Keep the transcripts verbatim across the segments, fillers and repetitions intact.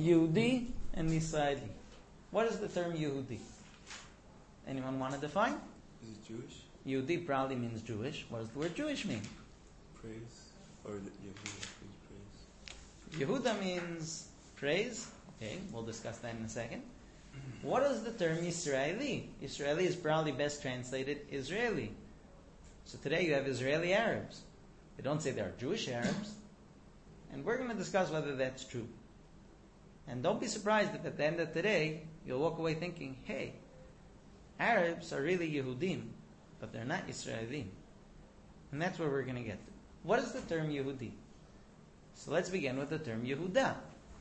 Yehudi and Israeli. What is the term Yehudi? Anyone want to define? Is it Jewish? Yehudi probably means Jewish. What does the word Jewish mean? Praise. Or Yehuda means praise. Yehuda means praise. Okay, we'll discuss that in a second. What is the term Israeli? Israeli is probably best translated Israeli. So today you have Israeli Arabs. They don't say they're Jewish Arabs. And we're going to discuss whether that's true. And don't be surprised if at the end of today, you'll walk away thinking, hey, Arabs are really Yehudim, but they're not Israelim. And that's where we're going to get to. What is the term Yehudi? So let's begin with the term Yehuda.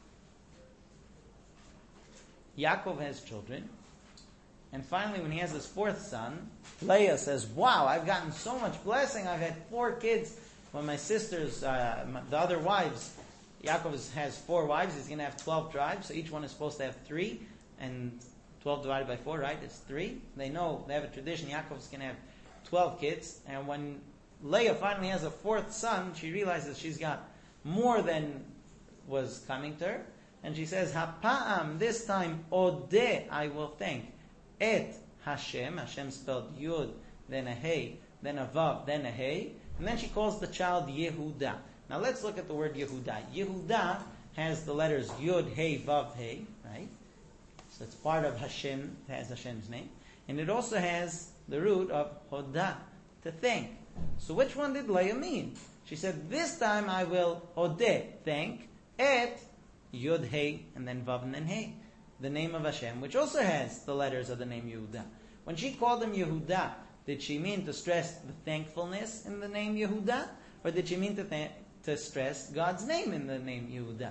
Yaakov has children. And finally, when he has his fourth son, Leah says, wow, I've gotten so much blessing. I've had four kids. When my sisters, uh, my, the other wives, Yaakov is, has four wives. He's going to have twelve tribes. So each one is supposed to have three. And twelve divided by four, right, is three. They know, they have a tradition. Yaakov's going to have twelve kids. And when Leah finally has a fourth son, she realizes she's got more than was coming to her. And she says, Hapa'am, this time, Odeh, I will thank. Et Hashem, Hashem spelled Yud, then a Hey, then a Vav, then a Hey. And then she calls the child Yehuda. Now let's look at the word Yehuda. Yehuda has the letters Yud, Hey, Vav, Hey, right? So it's part of Hashem, it has Hashem's name. And it also has the root of Hoda, to thank. So which one did Leah mean? She said, this time I will Odeh, thank, Et, Yud, Hey, and then Vav, and then Hey. The name of Hashem, which also has the letters of the name Yehuda. When she called him Yehuda, did she mean to stress the thankfulness in the name Yehuda? Or did she mean to, th- to stress God's name in the name Yehuda?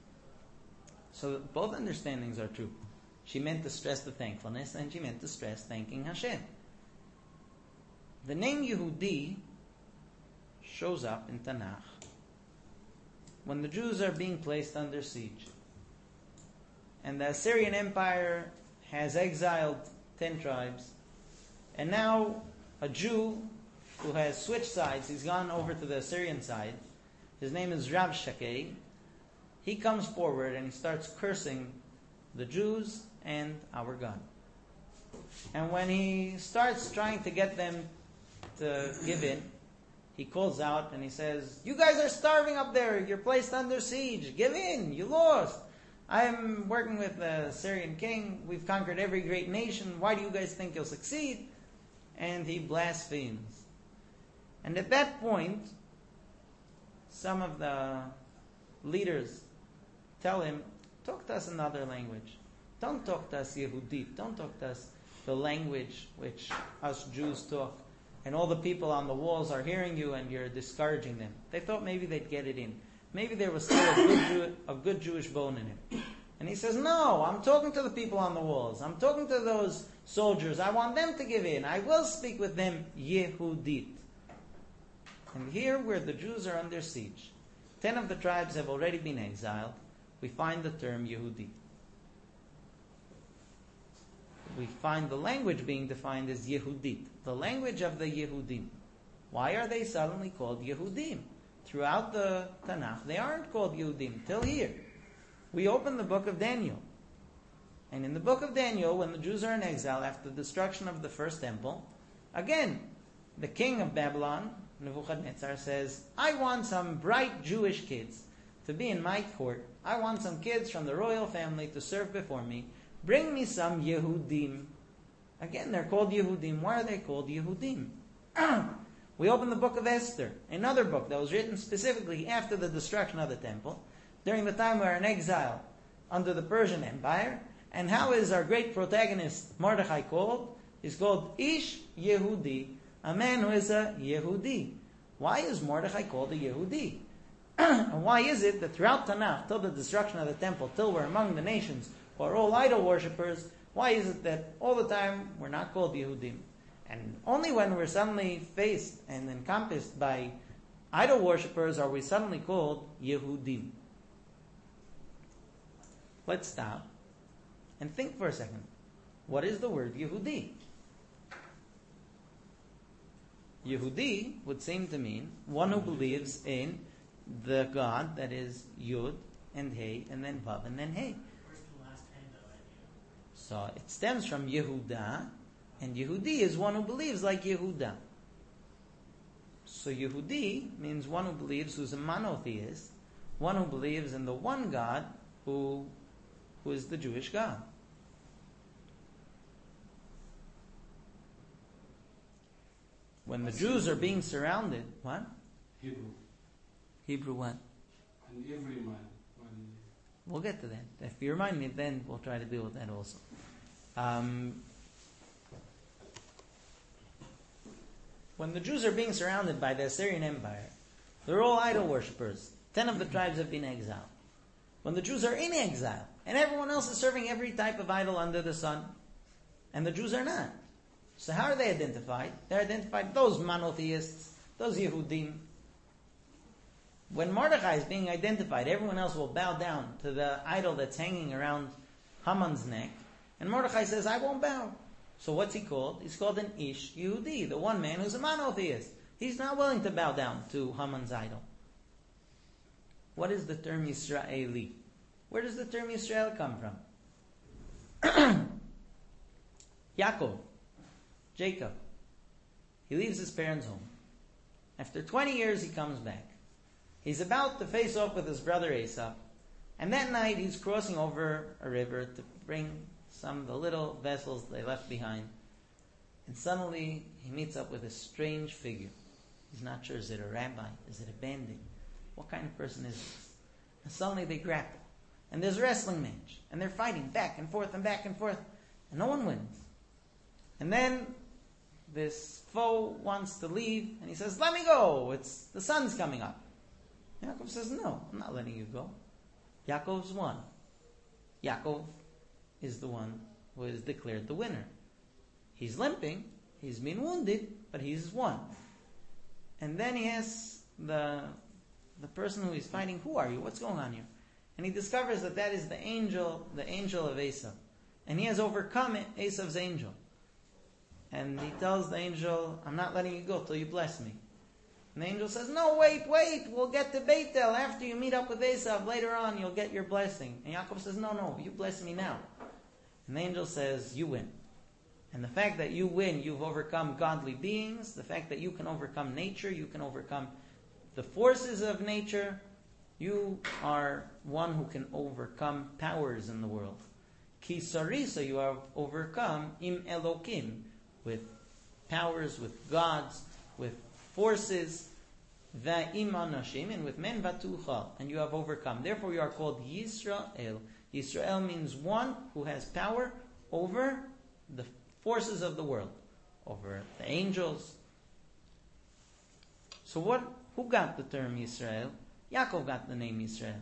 So both understandings are true. She meant to stress the thankfulness, and she meant to stress thanking Hashem. The name Yehudi shows up in Tanakh when the Jews are being placed under siege. And the Assyrian Empire has exiled ten tribes. And now a Jew who has switched sides, he's gone over to the Assyrian side. His name is Rabshakeh. He comes forward and he starts cursing the Jews and our God. And when he starts trying to get them to give in, he calls out and he says, you guys are starving up there. You're placed under siege. Give in. You lost. I'm working with the Syrian king. We've conquered every great nation. Why do you guys think you'll succeed? And he blasphemes. And at that point, some of the leaders tell him, talk to us in another language. Don't talk to us Yehudit. Don't talk to us the language which us Jews talk. And all the people on the walls are hearing you and you're discouraging them. They thought maybe they'd get it in. Maybe there was still a good, Jew, a good Jewish bone in him. And he says, no, I'm talking to the people on the walls. I'm talking to those soldiers. I want them to give in. I will speak with them Yehudit. And here where the Jews are under siege, ten of the tribes have already been exiled, we find the term Yehudi. We find the language being defined as Yehudit, the language of the Yehudim. Why are they suddenly called Yehudim? Throughout the Tanakh, they aren't called Yehudim till here. We open the book of Daniel. And in the book of Daniel, when the Jews are in exile after the destruction of the first temple, again, the king of Babylon, Nebuchadnezzar, says, I want some bright Jewish kids to be in my court. I want some kids from the royal family to serve before me. Bring me some Yehudim. Again, they're called Yehudim. Why are they called Yehudim? We open the book of Esther, another book that was written specifically after the destruction of the temple, during the time we are in exile under the Persian Empire. And how is our great protagonist Mordechai called? He's called Ish Yehudi, a man who is a Yehudi. Why is Mordechai called a Yehudi? And why is it that throughout Tanakh, till the destruction of the temple, till we're among the nations who are all idol worshippers, why is it that all the time we're not called Yehudim? And only when we're suddenly faced and encompassed by idol worshippers are we suddenly called Yehudim. Let's stop and think for a second. What is the word Yehudi? Yehudi would seem to mean one who believes in the God that is Yud and Hey, and then Vav, and then Hey. Where's the last Hey though? So it stems from Yehuda, and Yehudi is one who believes like Yehuda. So Yehudi means one who believes, who's a monotheist, one who believes in the one God who, who is the Jewish God. When the Jews are being surrounded, what? Hebrew. Hebrew what? And every man. When We'll get to that. If you remind me, then we'll try to deal with that also. Um, when the Jews are being surrounded by the Assyrian Empire, they're all idol worshippers. Ten of the tribes have been exiled. When the Jews are in exile, and everyone else is serving every type of idol under the sun, and the Jews are not. So how are they identified? They're identified, those monotheists, those Yehudim. When Mordechai is being identified, everyone else will bow down to the idol that's hanging around Haman's neck. And Mordechai says, I won't bow. So what's he called? He's called an Ish Yehudi, the one man who's a monotheist. He's not willing to bow down to Haman's idol. What is the term Yisraeli? Where does the term Yisrael come from? Yaakov, Jacob. He leaves his parents' home. After twenty years, he comes back. He's about to face off with his brother Esau. And that night, he's crossing over a river to bring some of the little vessels they left behind. And suddenly, he meets up with a strange figure. He's not sure, is it a rabbi? Is it a bandit? What kind of person is this? And suddenly they grapple. And there's a wrestling match. And they're fighting back and forth and back and forth. And no one wins. And then this foe wants to leave. And he says, let me go. It's the sun's coming up. Yaakov says, no, I'm not letting you go. Yaakov's won. Yaakov is the one who is declared the winner. He's limping. He's been wounded. But he's won. And then he asks the the person who he's fighting, who are you? What's going on here? And he discovers that that is the angel, the angel of Esau. And he has overcome Esau's angel. And he tells the angel, I'm not letting you go till you bless me. And the angel says, no, wait, wait, we'll get to Beitel. After you meet up with Esau, later on you'll get your blessing. And Yaakov says, no, no, you bless me now. And the angel says, you win. And the fact that you win, you've overcome godly beings. The fact that you can overcome nature, you can overcome the forces of nature, you are one who can overcome powers in the world. Ki sarisa, you have overcome im Elokim, with powers, with gods, with forces, va'im anashim, and with men vatucha, and you have overcome. Therefore you are called Yisrael. Yisrael means one who has power over the forces of the world, over the angels. So what? Who got the term Yisrael? Yaakov got the name Yisrael.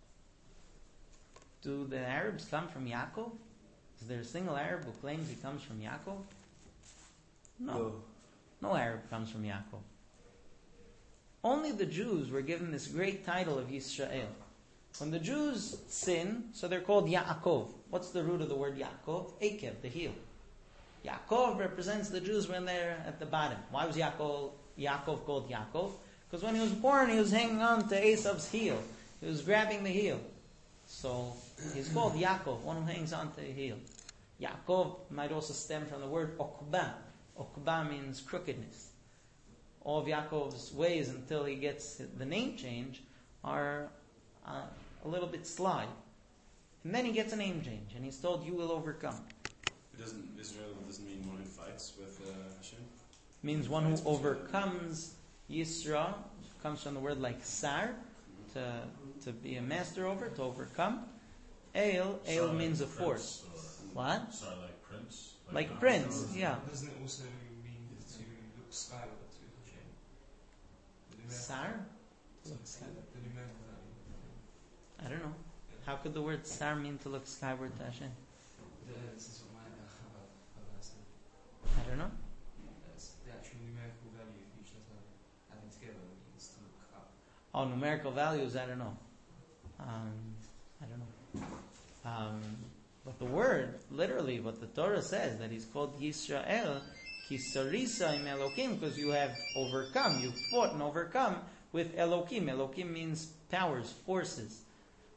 Do the Arabs come from Yaakov? Is there a single Arab who claims he comes from Yaakov? No. No. No Arab comes from Yaakov. Only the Jews were given this great title of Yisrael. When the Jews sin, so they're called Yaakov. What's the root of the word Yaakov? Akev, the heel. Yaakov represents the Jews when they're at the bottom. Why was Yaakov, Yaakov called Yaakov? Because when he was born, he was hanging on to Esau's heel. He was grabbing the heel. So he's called Yaakov, one who hangs on to the heel. Yaakov might also stem from the word Okba. Okba means crookedness. All of Yaakov's ways until he gets the name change are uh, a little bit sly. And then he gets a name change, and he's told, you will overcome. It doesn't, Israel doesn't mean one who fights with uh, Hashem? Means one who overcomes. Yisra comes from the word like sar, to to be a master over, to overcome. El, el Sar means like a prince, force. or- What? Sar like prince? Like God. prince, yeah. Doesn't it also mean to look skyward to Hashem? The numerical- Sar? the numerical value. I don't know. How could the word sar mean to look skyward to Hashem? The, this is what my Chabad said. I don't know. That's the actual numerical value of each letter adding together means to look up. Oh, numerical values, I don't know. Um, I don't know. Um, but the word, literally, what the Torah says, that he's called Yisrael, Kisarisa im Elokim, because you have overcome, you fought and overcome with Elokim. Elokim means powers, forces.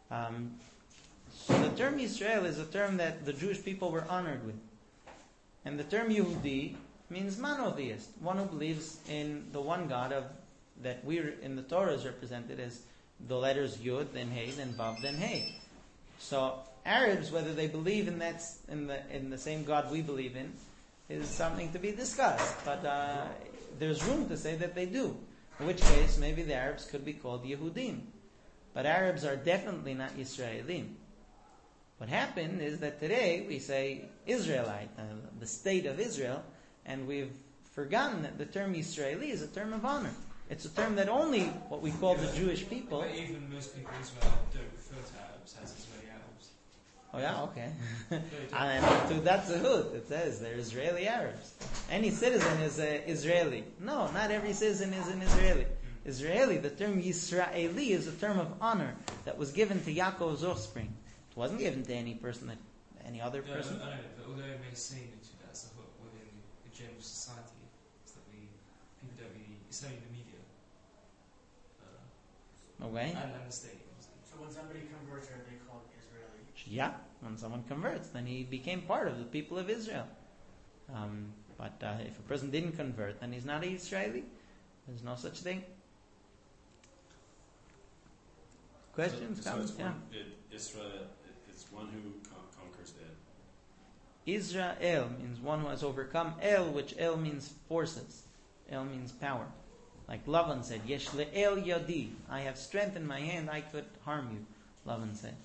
Um, so the term Yisrael is a term that the Jewish people were honored with. And the term Yehudi means monotheist, one who believes in the one God of that we in the Torah is represented as the letters Yud, then Hey, then Vav, then Hey. So Arabs, whether they believe in that in the in the same God we believe in, is something to be discussed. But uh, there's room to say that they do. In which case, maybe the Arabs could be called Yehudim. But Arabs are definitely not Yisraelim. What happened is that today we say Israelite, uh, the state of Israel, and we've forgotten that the term Yisraeli is a term of honor. It's a term that only what we call Yeah, the Jewish people. But even most people in Israel don't refer to Arabs as Israeli Arabs. Oh yeah, okay. They don't. And to that's a hood. It says they're Israeli Arabs. Any citizen is a Israeli. No, not every citizen is an Israeli. Israeli, the term Yisraeli is a term of honor that was given to Yaakov's offspring. It wasn't given to any person, that any other No, person. I know, but although it may seem to that as a hook within the general society, it's that we people don't really. It's only the media. Uh, Okay. and, and the state. obviously. So when somebody converts, are they called Israeli? Yeah, when someone converts, then he became part of the people of Israel. Um, but uh, if a person didn't convert, then he's not an Israeli. There's no such thing. Questions, So, so comments? it's Yeah. one, it, Israel, it, it's one who con- conquers it. Israel means one who has overcome. El, which El means forces. El means power. Like Lavan said, Yesh le'el yadi. I have strength in my hand, I could harm you. Lavan said.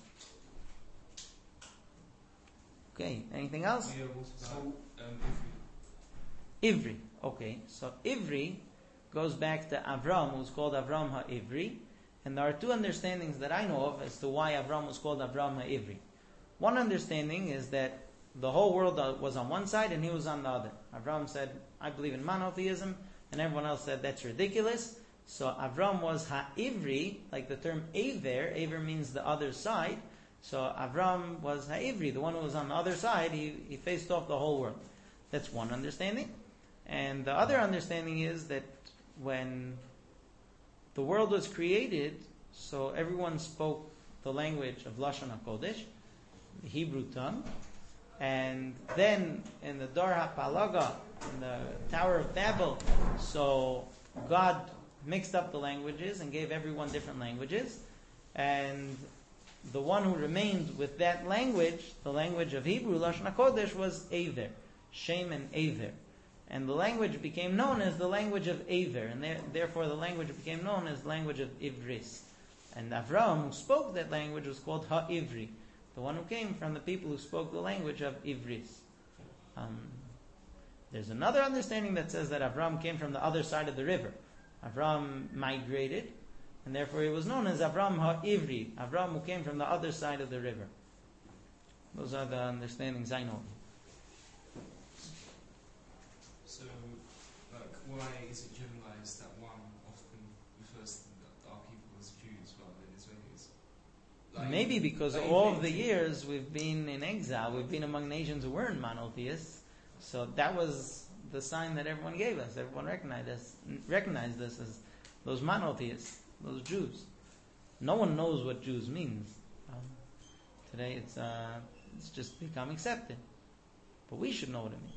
Okay, anything else? Yeah, what So, about um, if Ivri. Okay, so Ivri goes back to Avram, who's called Avram HaIvri. And there are two understandings that I know of as to why Avram was called Avram HaIvri. One understanding is that the whole world was on one side and he was on the other. Avram said, I believe in monotheism, and everyone else said, that's ridiculous. So Avram was HaIvri, like the term Aver. Aver means the other side. So Avram was HaIvri, the one who was on the other side. He, he faced off the whole world. That's one understanding. And the other understanding is that when the world was created, so everyone spoke the language of Lashon HaKodesh, the Hebrew tongue, and then in the Dor HaPalaga, in the Tower of Babel, so God mixed up the languages and gave everyone different languages, and the one who remained with that language, the language of Hebrew, Lashon HaKodesh, was Aver, Shem and Aver. And the language became known as the language of Aver, and there, therefore the language became known as the language of Ivris. And Avram, who spoke that language, was called Ha-Ivri, the one who came from the people who spoke the language of Ivris. Um, there's another understanding that says that Avram came from the other side of the river. Avram migrated, and therefore he was known as Avram Ha-Ivri, Avram who came from the other side of the river. Those are the understandings I know. So, like, why is it generalized that one often refers to the, our people as Jews rather than Israelis? Like, Maybe because like all in- of the years we've been in exile, we've been among nations who weren't monotheists. So that was the sign that everyone gave us. Everyone recognized us, recognized us as those monotheists, those Jews. No one knows what Jews means. Um, today it's uh, it's just become accepted. But we should know what it means.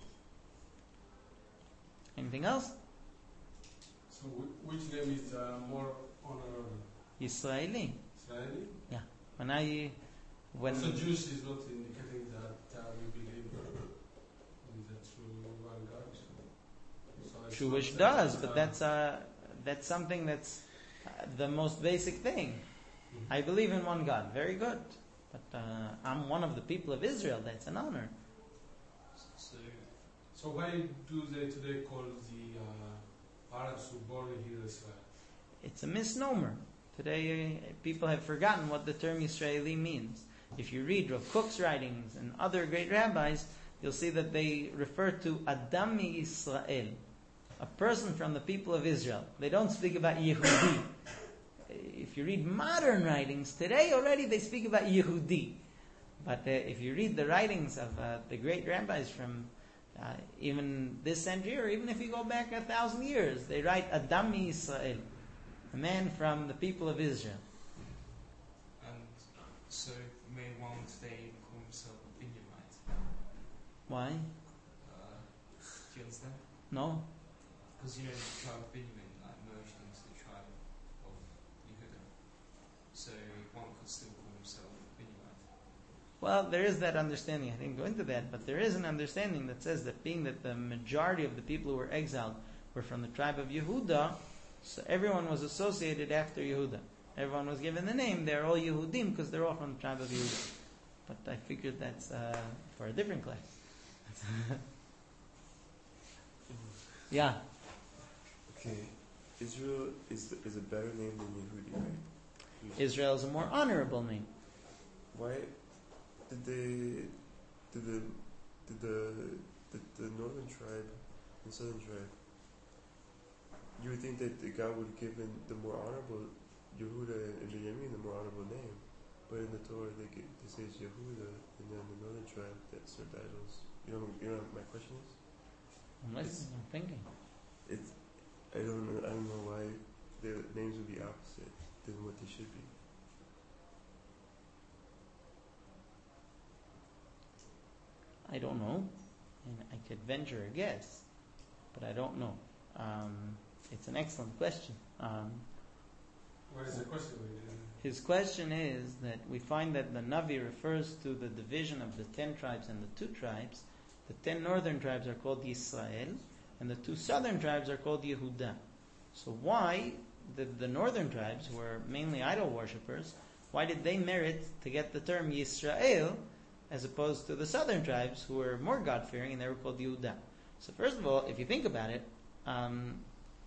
Anything else? so wh- which name is uh, more honorable? Israeli. Israeli? When I, when So Jewish is not indicating that uh, we believe in the true one God. So it's Jewish not does, that, but uh, that's uh, that's something that's uh, the most basic thing. Mhm. I believe in one God. Very good. But uh, I'm one of the people of Israel. That's an honor. So, So why do they today call the uh, Arabs who born here Israel? It's a misnomer. Today, uh, people have forgotten what the term Israeli means. If you read Rav Kook's writings and other great rabbis, you'll see that they refer to Adam Yisrael, a person from the people of Israel. They don't speak about Yehudi. If you read modern writings today, already they speak about Yehudi. But uh, if you read the writings of uh, the great rabbis from uh, even this century, or even if you go back a thousand years, they write Adam Yisrael, a man from the people of Israel. and Why? Uh, do you understand? No? Because you know the tribe of Benjamin like merged into the tribe of Yehuda, so one could still call himself Benjamin. Well, there is that understanding. I didn't go into that, but there is an understanding that says that being that the majority of the people who were exiled were from the tribe of Yehuda, so everyone was associated after Yehuda. Everyone was given the name. They're all Yehudim because they're all from the tribe of Yehuda. But I figured that's uh, for a different class. Yeah. Okay, Israel is is a better name than Yehudi, right? Israel is a more honorable name. Why did they did the did the the, the northern tribe and southern tribe? You would think that the God would have given the more honorable Yehuda and Benjamin the more honorable name, but in the Torah they get, they say it's Yehuda, and then the northern tribe that's their titles. You know, you know what my question is? Unless I'm thinking. It's I don't know I don't know why their names would be opposite than what they should be. I don't know. And I could venture a guess, but I don't know. Um, it's an excellent question. Um, What is the question? We didn't- his question is that we find that the Navi refers to the division of the ten tribes and the two tribes. The ten northern tribes are called Yisrael, and the two southern tribes are called Yehuda. So why did the northern tribes, who were mainly idol worshippers, why did they merit to get the term Yisrael as opposed to the southern tribes who were more God-fearing and they were called Yehuda? So first of all, if you think about it, um,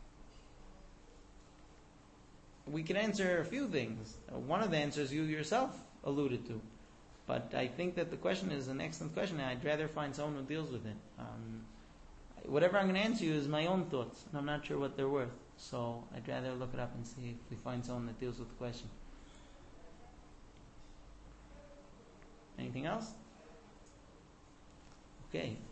we can answer a few things. Uh, one of the answers you yourself alluded to. But I think that the question is an excellent question, and I'd rather find someone who deals with it. Um, whatever I'm going to answer you is my own thoughts, and I'm not sure what they're worth. So I'd rather look it up and see if we find someone that deals with the question. Anything else? Okay.